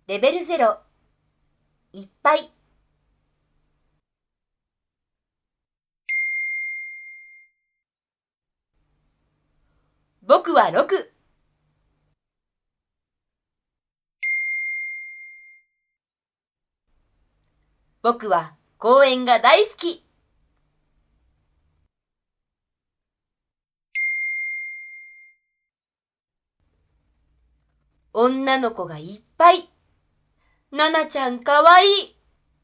レベル0、いっぱい。僕は6。僕は公園が大好き。女の子がいっぱい。ななちゃんかわいい。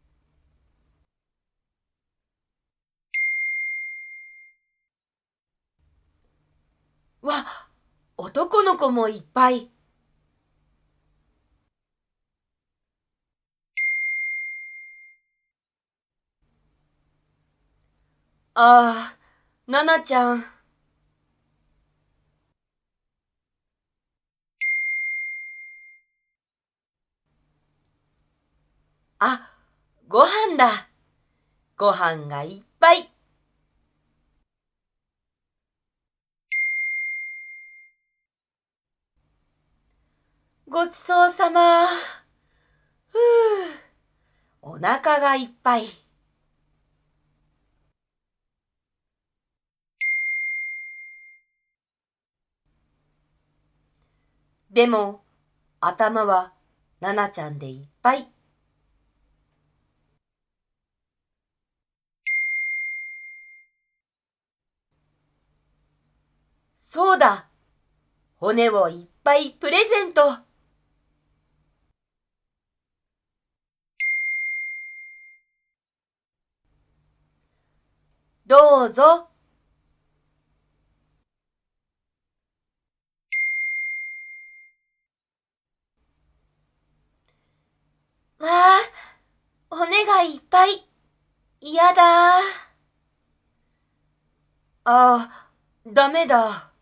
わ、男の子もいっぱい。ああ、ななちゃん。あ、ご飯だ。ご飯がいっぱい。ごちそうさま。ふう、お腹がいっぱい。でも、頭はななちゃんでいっぱい。そうだ。骨をいっぱいプレゼント。どうぞ。わあ、骨がいっぱい。嫌だ。あ、ダメだ。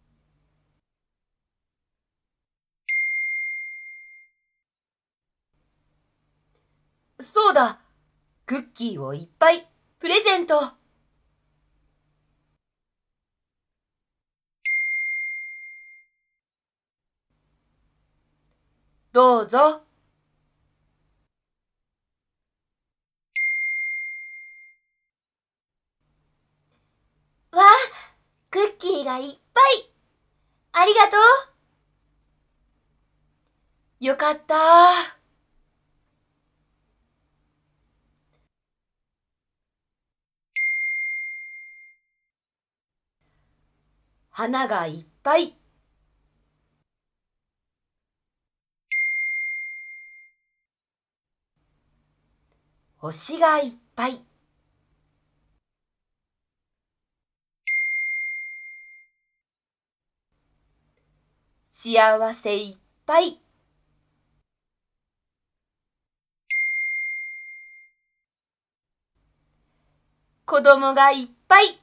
そうだ。クッキーをいっぱいプレゼント。どうぞ。わあ、クッキーがいっぱい。ありがとう。よかった。花がいっぱい。星がいっぱい。幸せいっぱい。子供がいっぱい。